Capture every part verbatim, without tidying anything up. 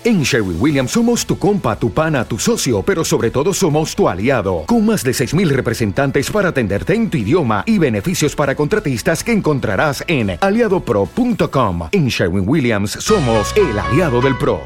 En Sherwin-Williams somos tu compa, tu pana, tu socio, pero sobre todo somos tu aliado, con más de seis mil representantes para atenderte en tu idioma y beneficios para contratistas que encontrarás en aliado pro punto com. En Sherwin-Williams somos el aliado del pro.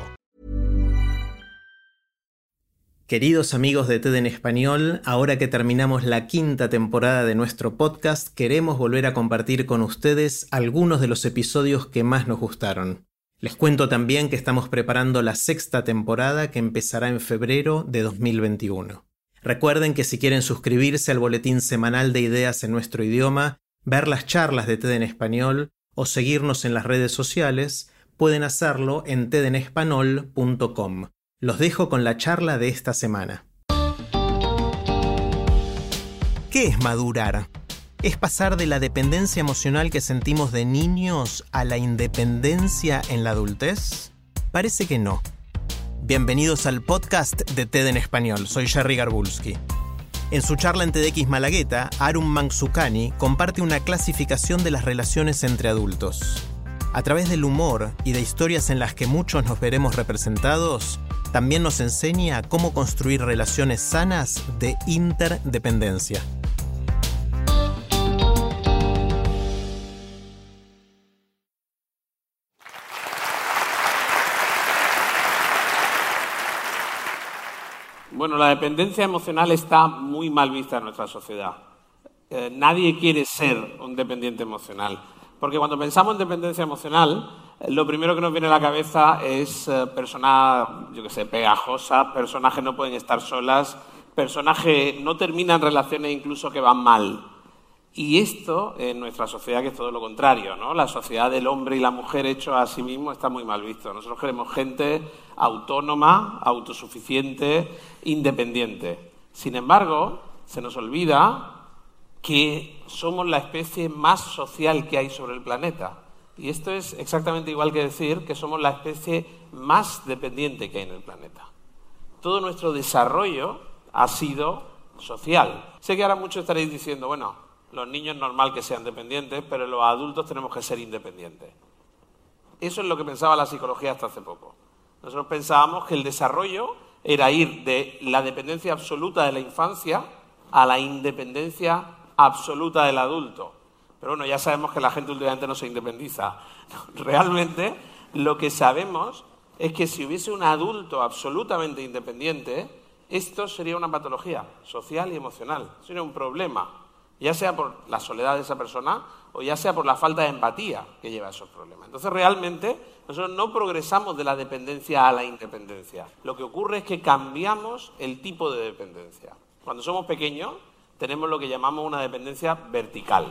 Queridos amigos de TED en Español, ahora que terminamos la quinta temporada de nuestro podcast, queremos volver a compartir con ustedes algunos de los episodios que más nos gustaron. Les cuento también que estamos preparando la sexta temporada que empezará en febrero de dos mil veintiuno. Recuerden que si quieren suscribirse al boletín semanal de ideas en nuestro idioma, ver las charlas de TED en Español o seguirnos en las redes sociales, pueden hacerlo en ted en español punto com. Los dejo con la charla de esta semana. ¿Qué es madurar? ¿Es pasar de la dependencia emocional que sentimos de niños a la independencia en la adultez? Parece que no. Bienvenidos al podcast de TED en Español. Soy Jerry Garbulski. En su charla en TEDx Malagueta, Arun Mansukhani comparte una clasificación de las relaciones entre adultos. A través del humor y de historias en las que muchos nos veremos representados, también nos enseña cómo construir relaciones sanas de interdependencia. Bueno, la dependencia emocional está muy mal vista en nuestra sociedad. Eh, nadie quiere ser un dependiente emocional. Porque cuando pensamos en dependencia emocional, eh, lo primero que nos viene a la cabeza es eh, personas, yo qué sé, pegajosas, personas que no pueden estar solas, personas que no terminan relaciones incluso que van mal. Y esto, en nuestra sociedad, que es todo lo contrario, ¿no? La sociedad del hombre y la mujer hecho a sí mismo está muy mal visto. Nosotros queremos gente autónoma, autosuficiente, independiente. Sin embargo, se nos olvida que somos la especie más social que hay sobre el planeta. Y esto es exactamente igual que decir que somos la especie más dependiente que hay en el planeta. Todo nuestro desarrollo ha sido social. Sé que ahora muchos estaréis diciendo, bueno, los niños es normal que sean dependientes, pero los adultos tenemos que ser independientes. Eso es lo que pensaba la psicología hasta hace poco. Nosotros pensábamos que el desarrollo era ir de la dependencia absoluta de la infancia a la independencia absoluta del adulto. Pero bueno, ya sabemos que la gente últimamente no se independiza. Realmente, lo que sabemos es que si hubiese un adulto absolutamente independiente, esto sería una patología social y emocional. Sería un problema, ya sea por la soledad de esa persona o ya sea por la falta de empatía que lleva a esos problemas. Entonces, realmente, nosotros no progresamos de la dependencia a la independencia. Lo que ocurre es que cambiamos el tipo de dependencia. Cuando somos pequeños, tenemos lo que llamamos una dependencia vertical,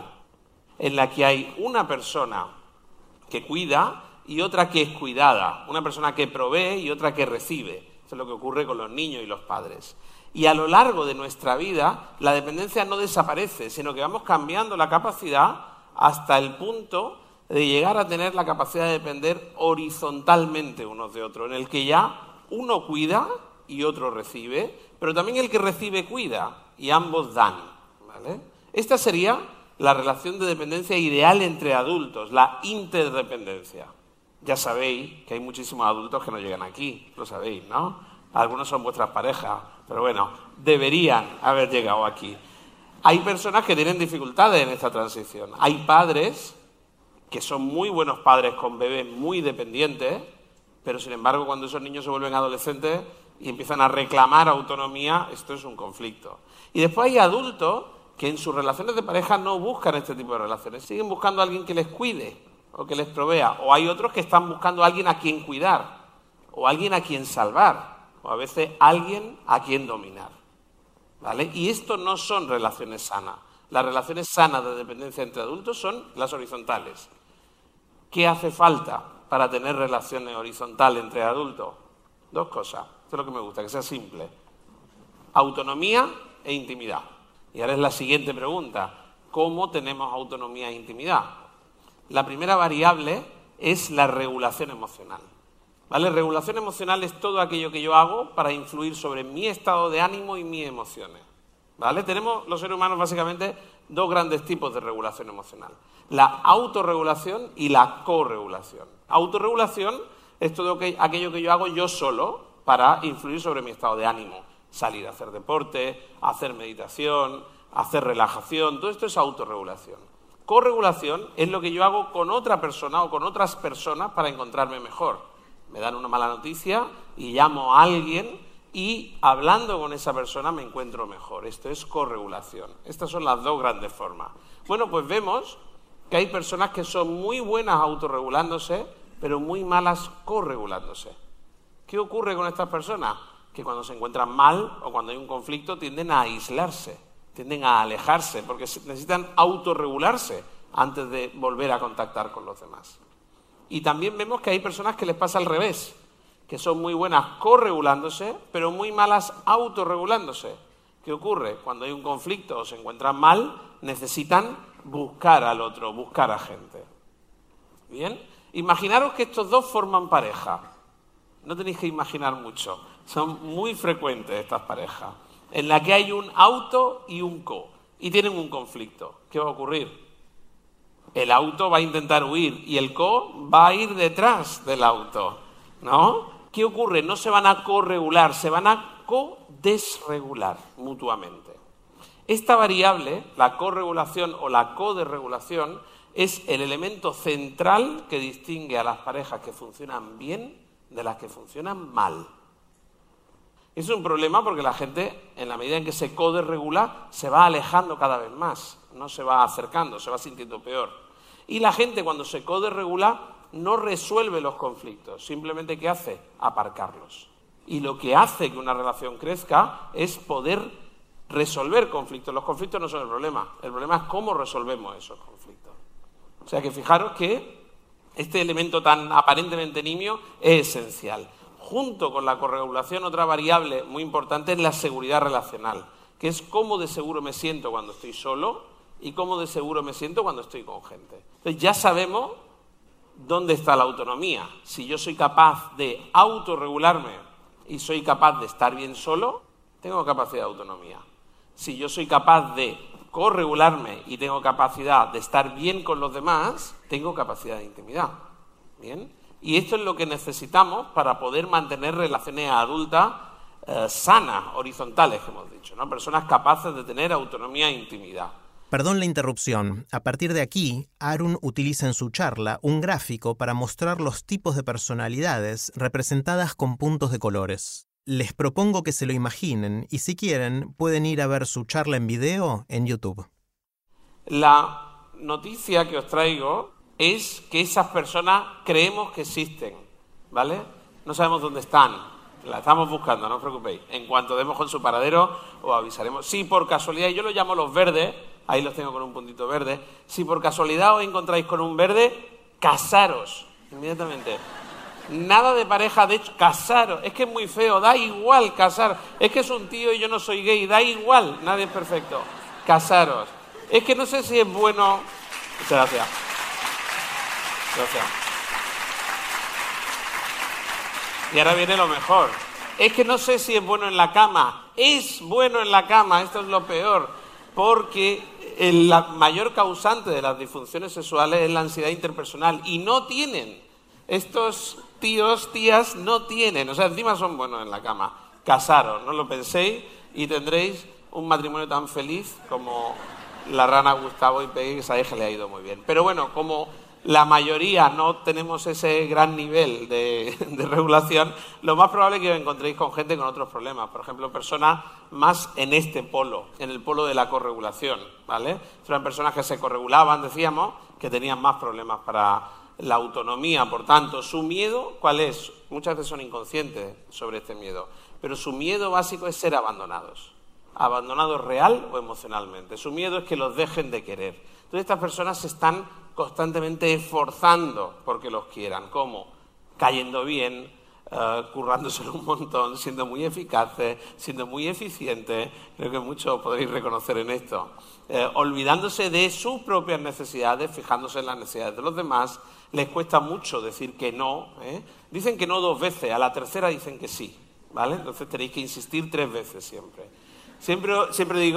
en la que hay una persona que cuida y otra que es cuidada, una persona que provee y otra que recibe. Eso es lo que ocurre con los niños y los padres. Y a lo largo de nuestra vida, la dependencia no desaparece, sino que vamos cambiando la capacidad hasta el punto de llegar a tener la capacidad de depender horizontalmente unos de otros, en el que ya uno cuida y otro recibe, pero también el que recibe cuida y ambos dan, ¿vale? Esta sería la relación de dependencia ideal entre adultos, la interdependencia. Ya sabéis que hay muchísimos adultos que no llegan aquí, lo sabéis, ¿no? Algunos son vuestras parejas, pero bueno, deberían haber llegado aquí. Hay personas que tienen dificultades en esta transición. Hay padres que son muy buenos padres con bebés muy dependientes, pero sin embargo cuando esos niños se vuelven adolescentes y empiezan a reclamar autonomía, esto es un conflicto. Y después hay adultos que en sus relaciones de pareja no buscan este tipo de relaciones, siguen buscando a alguien que les cuide o que les provea, o hay otros que están buscando a alguien a quien cuidar, o a alguien a quien salvar, o a veces alguien a quien dominar, ¿vale? Y esto no son relaciones sanas. Las relaciones sanas de dependencia entre adultos son las horizontales. ¿Qué hace falta para tener relaciones horizontales entre adultos? Dos cosas. Esto es lo que me gusta, que sea simple. Autonomía e intimidad. Y ahora es la siguiente pregunta. ¿Cómo tenemos autonomía e intimidad? La primera variable es la regulación emocional. ¿Vale? Regulación emocional es todo aquello que yo hago para influir sobre mi estado de ánimo y mis emociones. ¿Vale? Tenemos los seres humanos básicamente dos grandes tipos de regulación emocional. La autorregulación y la corregulación. Autorregulación es todo aquello que yo hago yo solo para influir sobre mi estado de ánimo. Salir a hacer deporte, hacer meditación, hacer relajación, todo esto es autorregulación. Corregulación es lo que yo hago con otra persona o con otras personas para encontrarme mejor. Me dan una mala noticia y llamo a alguien y hablando con esa persona me encuentro mejor. Esto es corregulación. Estas son las dos grandes formas. Bueno, pues vemos que hay personas que son muy buenas autorregulándose, pero muy malas corregulándose. ¿Qué ocurre con estas personas? Que cuando se encuentran mal o cuando hay un conflicto tienden a aislarse, tienden a alejarse, porque necesitan autorregularse antes de volver a contactar con los demás. Y también vemos que hay personas que les pasa al revés, que son muy buenas corregulándose, pero muy malas autorregulándose. ¿Qué ocurre? Cuando hay un conflicto o se encuentran mal, necesitan buscar al otro, buscar a gente. ¿Bien? Imaginaros que estos dos forman pareja. No tenéis que imaginar mucho. Son muy frecuentes estas parejas, en la que hay un auto y un co, y tienen un conflicto. ¿Qué va a ocurrir? El auto va a intentar huir y el co va a ir detrás del auto, ¿no? ¿Qué ocurre? No se van a corregular, se van a co-desregular mutuamente. Esta variable, la corregulación o la co-desregulación, es el elemento central que distingue a las parejas que funcionan bien de las que funcionan mal. Es un problema porque la gente, en la medida en que se co-desregula, se va alejando cada vez más, no se va acercando, se va sintiendo peor. Y la gente, cuando se co-desregula, no resuelve los conflictos, simplemente ¿qué hace? Aparcarlos. Y lo que hace que una relación crezca es poder resolver conflictos. Los conflictos no son el problema, el problema es cómo resolvemos esos conflictos. O sea que fijaros que este elemento tan aparentemente nimio es esencial. Junto con la corregulación, otra variable muy importante es la seguridad relacional, que es cómo de seguro me siento cuando estoy solo y cómo de seguro me siento cuando estoy con gente. Entonces ya sabemos dónde está la autonomía. Si yo soy capaz de autorregularme y soy capaz de estar bien solo, tengo capacidad de autonomía. Si yo soy capaz de corregularme y tengo capacidad de estar bien con los demás, tengo capacidad de intimidad. ¿Bien? Y esto es lo que necesitamos para poder mantener relaciones adultas eh, sanas, horizontales, que hemos dicho, ¿no? Personas capaces de tener autonomía e intimidad. Perdón la interrupción. A partir de aquí, Arun utiliza en su charla un gráfico para mostrar los tipos de personalidades representadas con puntos de colores. Les propongo que se lo imaginen y si quieren pueden ir a ver su charla en video en YouTube. La noticia que os traigo es que esas personas creemos que existen, ¿vale? No sabemos dónde están, la estamos buscando, no os preocupéis. En cuanto demos con su paradero, os avisaremos. Si por casualidad, yo los llamo los verdes, ahí los tengo con un puntito verde, si por casualidad os encontráis con un verde, casaros, inmediatamente. Nada de pareja, de hecho, casaros. Es que es muy feo, da igual casar. Es que es un tío y yo no soy gay, da igual, nadie es perfecto. Casaros. Es que no sé si es bueno... Muchas gracias. Gracias. Y ahora viene lo mejor. Es que no sé si es bueno en la cama. Es bueno en la cama, esto es lo peor. Porque el la mayor causante de las disfunciones sexuales es la ansiedad interpersonal. Y no tienen. Estos tíos, tías, no tienen. O sea, encima son buenos en la cama. Casaros, no lo penséis y tendréis un matrimonio tan feliz como la rana Gustavo y Peggy, que sabéis que le ha ido muy bien. Pero bueno, como la mayoría no tenemos ese gran nivel de, de regulación, lo más probable es que os encontréis con gente con otros problemas. Por ejemplo, personas más en este polo, en el polo de la corregulación, ¿vale? Eran personas que se corregulaban, decíamos, que tenían más problemas para la autonomía. Por tanto, su miedo, ¿cuál es? Muchas veces son inconscientes sobre este miedo, pero su miedo básico es ser abandonados. Abandonados real o emocionalmente. Su miedo es que los dejen de querer. Entonces estas personas se están constantemente esforzando porque los quieran. ¿Cómo? Cayendo bien, uh, currándoselo un montón, siendo muy eficaces, siendo muy eficientes. Creo que muchos podréis reconocer en esto. Eh, olvidándose de sus propias necesidades, fijándose en las necesidades de los demás. Les cuesta mucho decir que no. ¿eh? Dicen que no dos veces, a la tercera dicen que sí. ¿Vale? Entonces tenéis que insistir tres veces siempre. Siempre, siempre digo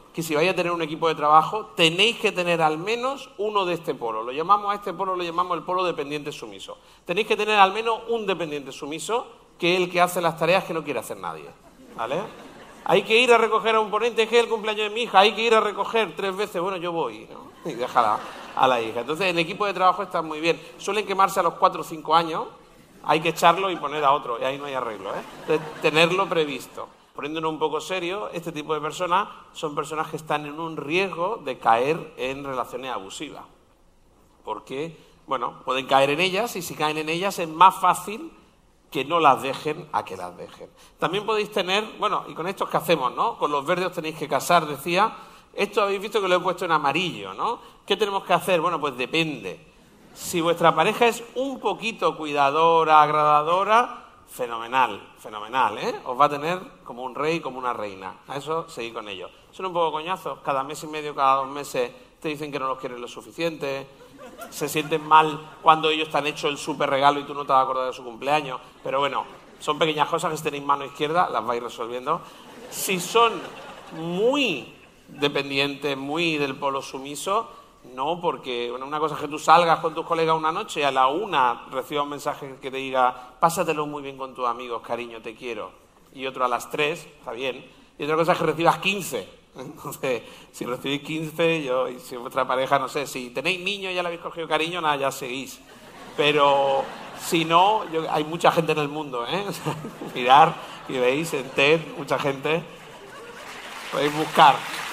que si vais a tener un equipo de trabajo, tenéis que tener al menos uno de este polo. Lo llamamos a este polo, lo llamamos el polo dependiente sumiso. Tenéis que tener al menos un dependiente sumiso, que es el que hace las tareas que no quiere hacer nadie, ¿vale? Hay que ir a recoger a un ponente, es que es el cumpleaños de mi hija, hay que ir a recoger tres veces, bueno, yo voy, ¿no? Y déjala a la hija. Entonces, el equipo de trabajo está muy bien. Suelen quemarse a los cuatro o cinco años, hay que echarlo y poner a otro, y ahí no hay arreglo, ¿eh? Entonces, tenerlo previsto. Poniéndonos un poco serio, este tipo de personas son personas que están en un riesgo de caer en relaciones abusivas. Porque, bueno, pueden caer en ellas y si caen en ellas es más fácil que no las dejen a que las dejen. También podéis tener, bueno, y con estos que hacemos, ¿no? Con los verdes os tenéis que casar, decía. Esto habéis visto que lo he puesto en amarillo, ¿no? ¿Qué tenemos que hacer? Bueno, pues depende. Si vuestra pareja es un poquito cuidadora, agradadora, fenomenal, fenomenal, ¿eh? Os va a tener como un rey, como una reina. A eso seguid con ello. Son un poco coñazos. Cada mes y medio, cada dos meses te dicen que no los quieres lo suficiente. Se sienten mal cuando ellos te han hecho el súper regalo y tú no te vas a acordar de su cumpleaños. Pero bueno, son pequeñas cosas que si tenéis mano izquierda las vais resolviendo. Si son muy dependientes, muy del polo sumiso, no, porque bueno, una cosa es que tú salgas con tus colegas una noche y a la una recibas un mensaje que te diga pásatelo muy bien con tus amigos, cariño, te quiero. Y otro a las tres, está bien. Y otra cosa es que recibas quince. Entonces, si recibís quince, yo, y si vuestra pareja, no sé, si tenéis niños y ya le habéis cogido cariño, nada, ya seguís. Pero si no, yo, hay mucha gente en el mundo, ¿eh? Mirar y veis en TED, mucha gente. Podéis buscar.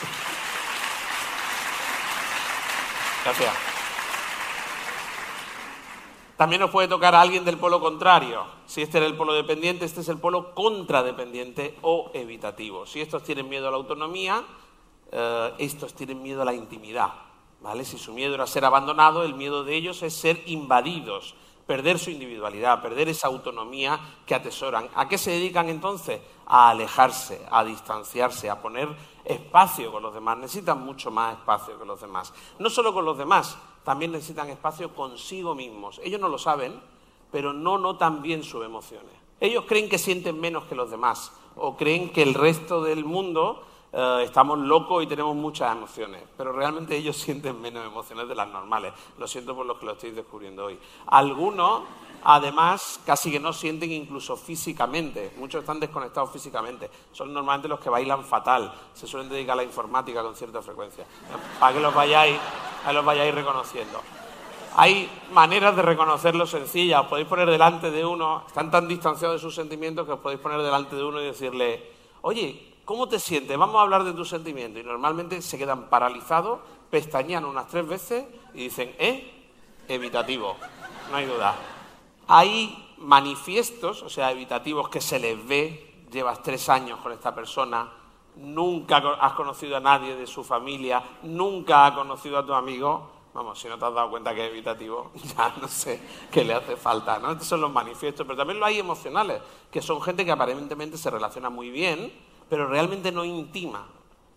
Gracias. También os puede tocar a alguien del polo contrario. Si este era el polo dependiente, este es el polo contradependiente o evitativo. Si estos tienen miedo a la autonomía, eh, estos tienen miedo a la intimidad, ¿vale? Si su miedo era ser abandonado, el miedo de ellos es ser invadidos, perder su individualidad, perder esa autonomía que atesoran. ¿A qué se dedican entonces? A alejarse, a distanciarse, a poner espacio con los demás. Necesitan mucho más espacio que los demás. No solo con los demás, también necesitan espacio consigo mismos. Ellos no lo saben, pero no notan bien sus emociones. Ellos creen que sienten menos que los demás o creen que el resto del mundo eh, estamos locos y tenemos muchas emociones, pero realmente ellos sienten menos emociones de las normales. Lo siento por los que lo estoy descubriendo hoy. Algunos, además, casi que no sienten incluso físicamente. Muchos están desconectados físicamente. Son normalmente los que bailan fatal. Se suelen dedicar a la informática con cierta frecuencia. Para que los vayáis, a los vayáis reconociendo. Hay maneras de reconocerlo sencillas. Os podéis poner delante de uno, están tan distanciados de sus sentimientos que os podéis poner delante de uno y decirle, oye, ¿cómo te sientes? Vamos a hablar de tus sentimientos. Y normalmente se quedan paralizados, pestañean unas tres veces y dicen, ¿eh? Evitativo. No hay duda. Hay manifiestos, o sea, evitativos que se les ve, llevas tres años con esta persona, nunca has conocido a nadie de su familia, nunca has conocido a tu amigo. Vamos, si no te has dado cuenta que es evitativo, ya no sé qué le hace falta, ¿no? Estos son los manifiestos, pero también lo hay emocionales, que son gente que aparentemente se relaciona muy bien, pero realmente no intima.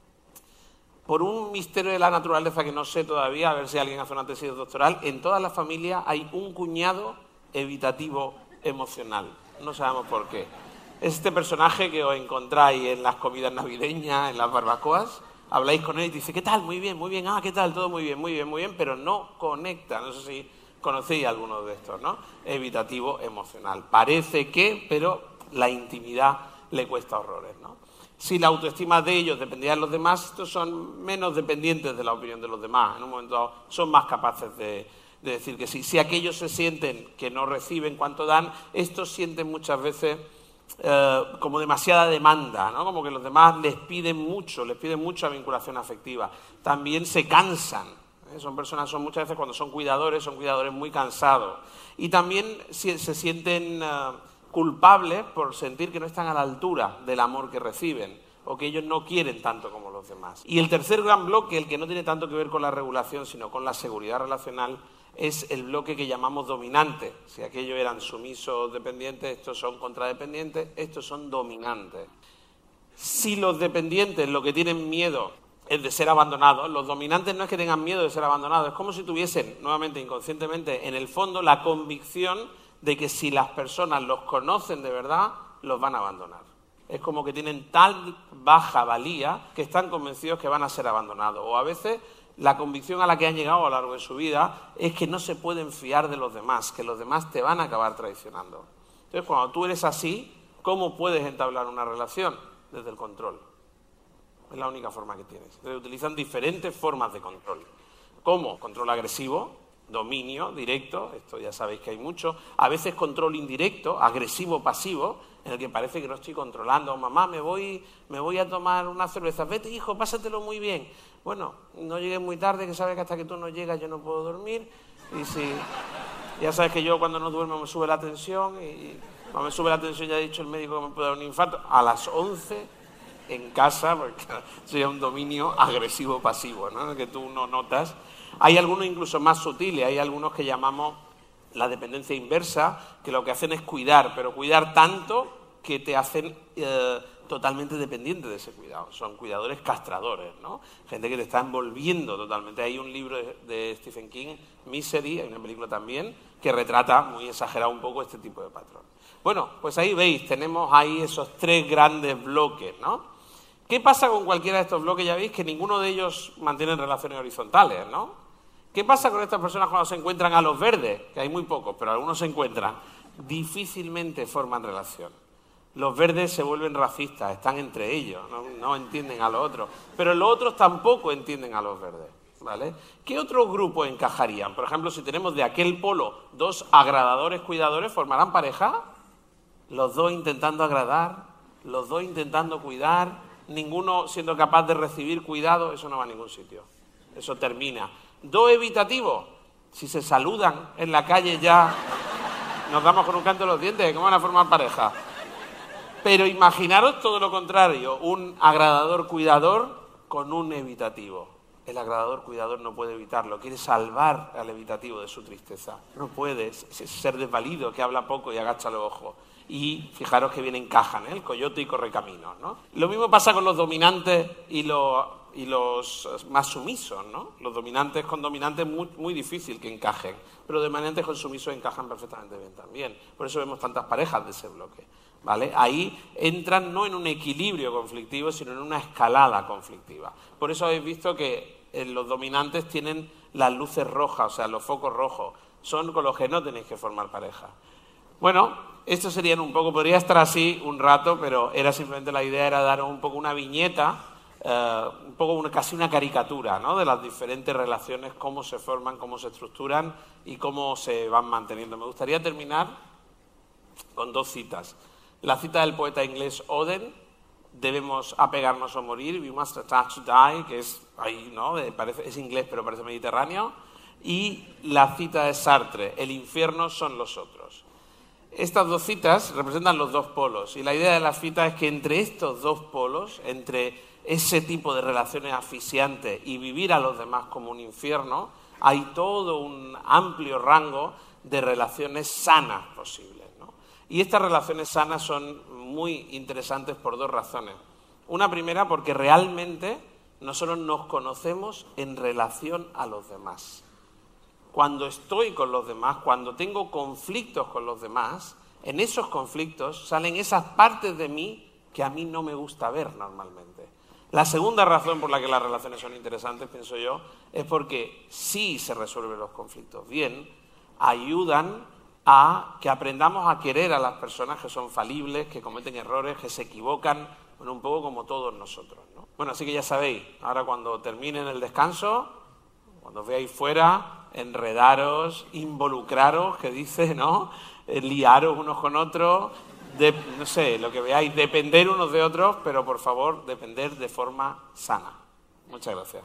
Por un misterio de la naturaleza que no sé todavía, a ver si alguien hace una tesis doctoral, en todas las familias hay un cuñado evitativo emocional. No sabemos por qué. Este personaje que os encontráis en las comidas navideñas, en las barbacoas, habláis con él y dice, ¿qué tal? Muy bien, muy bien. Ah, ¿qué tal? Todo muy bien, muy bien, muy bien, pero no conecta. No sé si conocéis alguno de estos, ¿no? Evitativo emocional. Parece que, pero la intimidad le cuesta horrores, ¿no? Si la autoestima de ellos dependía de los demás, estos son menos dependientes de la opinión de los demás. En un momento dado son más capaces de, de decir que sí. Si aquellos se sienten que no reciben cuanto dan, estos sienten muchas veces eh, como demasiada demanda, ¿no? Como que los demás les piden mucho, les piden mucha vinculación afectiva. También se cansan. ¿eh? Son personas, son muchas veces cuando son cuidadores, son cuidadores muy cansados. Y también se, se sienten eh, culpables por sentir que no están a la altura del amor que reciben o que ellos no quieren tanto como los demás. Y el tercer gran bloque, el que no tiene tanto que ver con la regulación, sino con la seguridad relacional, es el bloque que llamamos dominante. Si aquellos eran sumisos dependientes, estos son contradependientes, estos son dominantes. Si los dependientes lo que tienen miedo es de ser abandonados, los dominantes no es que tengan miedo de ser abandonados, es como si tuviesen, nuevamente inconscientemente, en el fondo la convicción de que si las personas los conocen de verdad, los van a abandonar. Es como que tienen tan baja valía que están convencidos que van a ser abandonados. O a veces la convicción a la que han llegado a lo largo de su vida es que no se pueden fiar de los demás, que los demás te van a acabar traicionando. Entonces, cuando tú eres así, ¿cómo puedes entablar una relación? Desde el control. Es la única forma que tienes. Entonces, utilizan diferentes formas de control. ¿Cómo? Control agresivo, dominio directo, esto ya sabéis que hay mucho. A veces control indirecto, agresivo-pasivo, en el que parece que no estoy controlando. Mamá, me voy, me voy a tomar una cerveza. Vete, hijo, pásatelo muy bien. Bueno, no llegues muy tarde, que sabes que hasta que tú no llegas yo no puedo dormir. Y si ya sabes que yo cuando no duermo me sube la tensión. Y cuando me sube la tensión ya ha dicho el médico que me puede dar un infarto. A las once en casa, porque sería un dominio agresivo-pasivo, ¿no? Que tú no notas. Hay algunos incluso más sutiles, hay algunos que llamamos la dependencia inversa, que lo que hacen es cuidar, pero cuidar tanto que te hacen eh, totalmente dependiente de ese cuidado. Son cuidadores castradores, ¿no? Gente que te está envolviendo totalmente. Hay un libro de, de Stephen King, Misery, hay una película también, que retrata muy exagerado un poco este tipo de patrón. Bueno, pues ahí veis, tenemos ahí esos tres grandes bloques, ¿no? ¿Qué pasa con cualquiera de estos bloques? Ya veis que ninguno de ellos mantiene relaciones horizontales, ¿no? ¿Qué pasa con estas personas cuando se encuentran a los verdes? Que hay muy pocos, pero algunos se encuentran. Difícilmente forman relación. Los verdes se vuelven racistas, están entre ellos, no, no entienden a los otros. Pero los otros tampoco entienden a los verdes, ¿vale? ¿Qué otros grupos encajarían? Por ejemplo, si tenemos de aquel polo dos agradadores cuidadores, ¿formarán pareja? Los dos intentando agradar, los dos intentando cuidar, ninguno siendo capaz de recibir cuidado, eso no va a ningún sitio. Eso termina. Dos evitativos, si se saludan en la calle ya nos damos con un canto en los dientes, ¿cómo van a formar pareja? Pero imaginaros todo lo contrario, un agradador cuidador con un evitativo. El agradador cuidador no puede evitarlo, quiere salvar al evitativo de su tristeza. No puede, es ser desvalido, que habla poco y agacha los ojos. Y fijaros que bien encajan, ¿eh? El coyote y correcaminos, ¿no? Lo mismo pasa con los dominantes y los, y los más sumisos, ¿no? Los dominantes con dominantes es muy, muy difícil que encajen, pero dominantes con sumisos encajan perfectamente bien también. Por eso vemos tantas parejas de ese bloque, ¿vale? Ahí entran no en un equilibrio conflictivo, sino en una escalada conflictiva. Por eso habéis visto que eh, los dominantes tienen las luces rojas, o sea, los focos rojos. Son con los que no tenéis que formar pareja. Bueno, esto serían un poco, podría estar así un rato, pero era simplemente la idea era daros un poco una viñeta, eh, un poco una, casi una caricatura, ¿no? De las diferentes relaciones, cómo se forman, cómo se estructuran y cómo se van manteniendo. Me gustaría terminar con dos citas. La cita del poeta inglés Auden, debemos apegarnos o morir, we must attach to die, que es ahí, ¿no? De, parece, es inglés pero parece mediterráneo. Y la cita de Sartre, el infierno son los otros. Estas dos citas representan los dos polos y la idea de la cita es que entre estos dos polos, entre ese tipo de relaciones asfixiantes y vivir a los demás como un infierno, hay todo un amplio rango de relaciones sanas posibles, ¿no? Y estas relaciones sanas son muy interesantes por dos razones. Una primera, porque realmente nosotros nos conocemos en relación a los demás. Cuando estoy con los demás, cuando tengo conflictos con los demás, en esos conflictos salen esas partes de mí que a mí no me gusta ver normalmente. La segunda razón por la que las relaciones son interesantes, pienso yo, es porque sí se resuelven los conflictos bien, ayudan a que aprendamos a querer a las personas que son falibles, que cometen errores, que se equivocan, bueno, un poco como todos nosotros, ¿no? Bueno, así que ya sabéis, ahora cuando terminen el descanso, cuando os veáis fuera, enredaros, involucraros, que dice, ¿no? Liaros unos con otros, de, no sé, lo que veáis, depender unos de otros, pero por favor, depender de forma sana. Muchas gracias.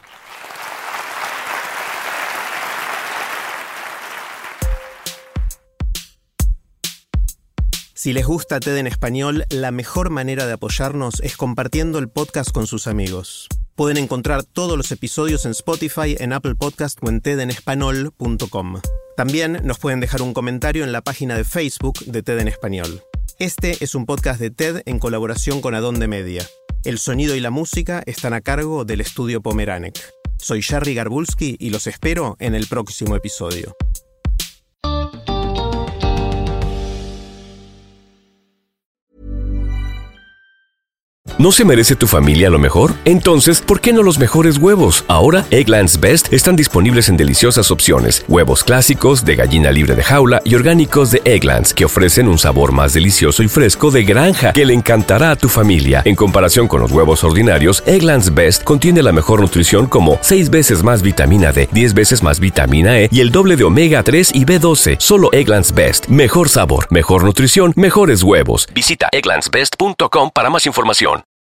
Si les gusta TED en español, la mejor manera de apoyarnos es compartiendo el podcast con sus amigos. Pueden encontrar todos los episodios en Spotify, en Apple Podcast o en ted en español punto com. También nos pueden dejar un comentario en la página de Facebook de TED en Español. Este es un podcast de TED en colaboración con Adonde Media. El sonido y la música están a cargo del estudio Pomeranek. Soy Jerry Garbulski y los espero en el próximo episodio. ¿No se merece tu familia lo mejor? Entonces, ¿por qué no los mejores huevos? Ahora, Eggland's Best están disponibles en deliciosas opciones. Huevos clásicos, de gallina libre de jaula y orgánicos de Eggland's, que ofrecen un sabor más delicioso y fresco de granja que le encantará a tu familia. En comparación con los huevos ordinarios, Eggland's Best contiene la mejor nutrición como seis veces más vitamina D, diez veces más vitamina E y el doble de omega tres y B doce. Solo Eggland's Best. Mejor sabor, mejor nutrición, mejores huevos. Visita egglands best punto com para más información.